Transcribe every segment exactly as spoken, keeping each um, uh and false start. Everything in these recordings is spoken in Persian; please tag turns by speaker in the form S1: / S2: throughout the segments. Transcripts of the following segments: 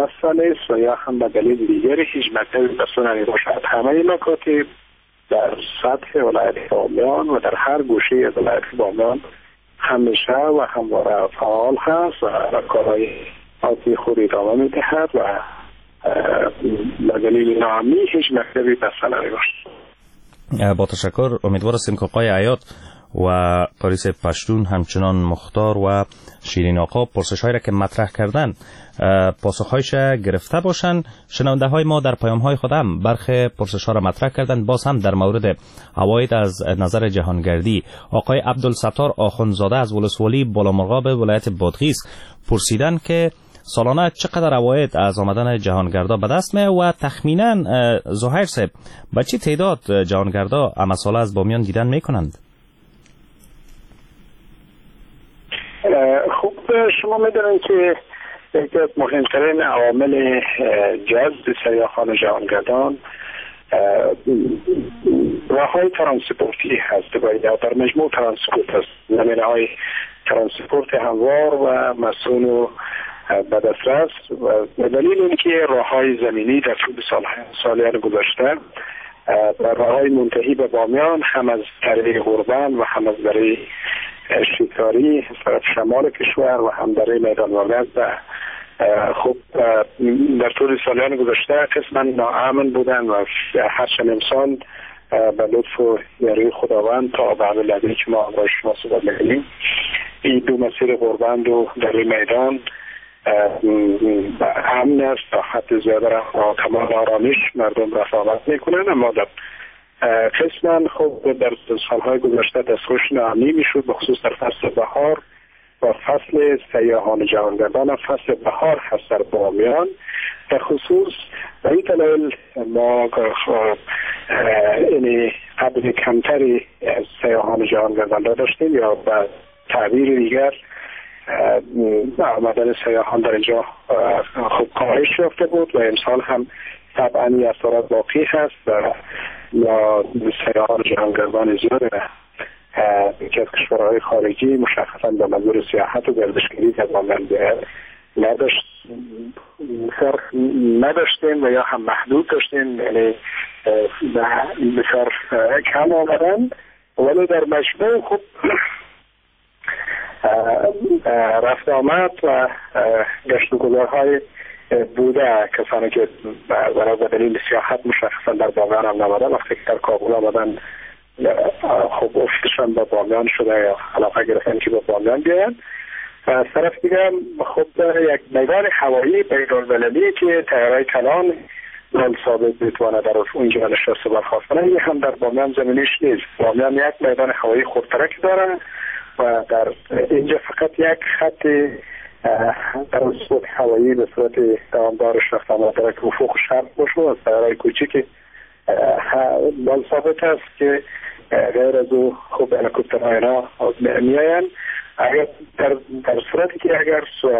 S1: مختص نیست و یا هم به دلیل دیگری هیچ مکتبی مسئول نمیباشد. همه مکاتب در سطح ولایت بامیان و در هر گوشه از ولایت بامیان همیشه و همواره فعال هست و کارهای آتی خود ادامه میدهد و به دلیل ناامنی هیچ مکتبی مسئول نمیباشد.
S2: با تشکر. امیدوار هستیم که آقای عیاط و قاری صاحب پشتون همچنان مختار و شیرین آقا پرسش‌هایی را که مطرح کردن پاسخ‌هایش گرفته باشند. شنونده های ما در پیام های خود هم برخی پرسش‌ها را مطرح کردند. باز هم در مورد عواید از نظر جهانگردی آقای عبدالستار آخوندزاده از ولسوالی بالامرغاب ولایت بادغیس پرسیدن که سالانه چقدر عواید از آمدن جهانگردا به دست میاد و تخمینا زهیر صاحب به چه تعداد جهانگردا امساله از بامیان دیدن میکنند؟
S1: خب شما میدونید که یکی از مهمترین عوامل جذب سیاحان و جهانگردان راههای ترانسپورتی هست و یا در مجموع ترانسپورت هست، زمینه‌های ترانسپورت هموار و مسئول و به دسترس و به دلیل اینکه راههای زمینی در طول سالیان گذشته راههای منتهی به بامیان هم از طریق غربن و هم از برای شکاری از طرف شمال کشور و هم در میدان مرکز و خب در طول سالیان گذشته قسما ناامن بودن و هرچند امسال به لطف و یاری خداوند تا به عمل که ما با شما صحبت می‌کنیم این دو مسیر غربند و در میدان امن است تا حد زیاده را با کمال آرامش مردم رفاقت میکنن، اما در قسما خب در سالهای گذشته دستخوش ناامنی میشد، بخصوص در فصل بهار و فصل سیاحان جهانگردان. فصل بهار هست در بامیان در خصوص و این دلیل ما این قبل کمتری از سیاحان جهانگردان داشتیم یا به تعبیر دیگر آمدن سیاحان در اینجا خوب کاهش یافته بود و امسال هم طبعا این اثرات باقی هست و یا سیاحان جهانگردان زیاده که از کشورهای خارجی مشخصا به منظور سیاحت و گردشگری در بامیان نداشت نداشتیم و یا هم محدود داشتیم، یعنی بسیار کم آمدن، ولی در مجموع خب رفت آمد و گشت و گذارهای بوده. کسانی که برای به دلیل سیاحت مشخصا در بامیان هم نماده وقتی که در کابل آمدن خب افکشان به بامیان شده یا علاقه گرفتن که به بامیان بیاین و از طرف دیگه خب یک میدان هوایی بین‌المللی که طیاره‌های کلان نال ثابت بتوانه در اونجا نشسته برخاست کنه، این هم در بامیان زمینیش نیست. بامیان یک میدان هوایی خودترک داره و در اینجا فقط یک خط ترانسپورت هوایی به صورت دوامدارش رفت آمد داره که افق شرق باشه و از طیاره‌های کوچیک نال ثابت است که غیر از او خوب هلیکوپترها اینا میاین. اگر در, در صورتی که اگر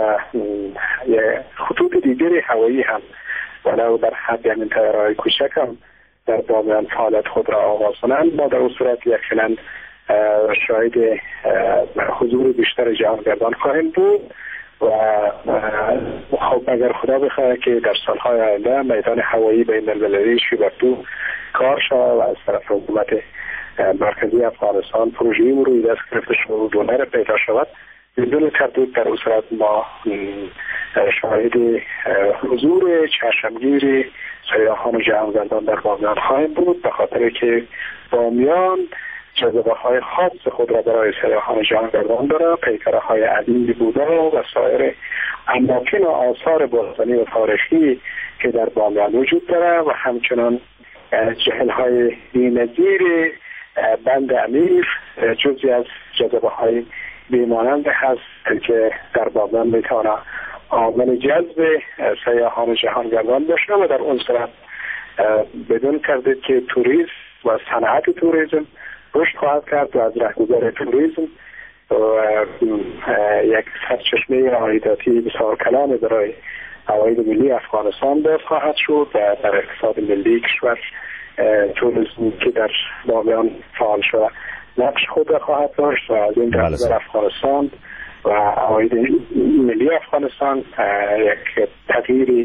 S1: خطوط دیگری هوایی هم ولو در حد یعنی طیاره‌های کوچک هم در بامیان فعالیت خود را آغاز کنند، ما در اون صورت یقینا شاهد حضور بیشتر جهانگردان خواهیم بود و خب اگر خدا بخواهد که در سالهای آینده میدان هوایی بین‌المللی شیباکو کار شود و از طرف حکومت مرکزی افغانستان پروژه‌ای روی دست گرفته شده و دونر پیدا شود، بدون تردید در اون صورت ما شاهد حضور چشمگیر سیاحان و جهانگردان در بامیان خواهیم بود، به خاطر که بامیان جذبه های خاص خود را برای سیاحان جهانگردان داره. پیکره های عدیدی بوده و سایر اماکن و آثار باستانی و تاریخی که در بامیان وجود داره و همچنان جهل های بی‌نظیر بند امیر جزی از جذبه های بیمانند هست که در بامیان میتونه عامل جذب سیاحان جهانگردان باشه و در اون صورت بدون تردید که توریسم و صنعت توریسم رشد خواهد کرد و از رهگذر توریسم و یک سرچشمه عایداتی بسیار کلان برای عواید ملی افغانستان باز خواهد شد و در اقتصاد ملی کشور توریسم که در بامیان فعال شده نقش خود را خواهد داشت و از این در افغانستان و عواید ملی افغانستان یک تغییری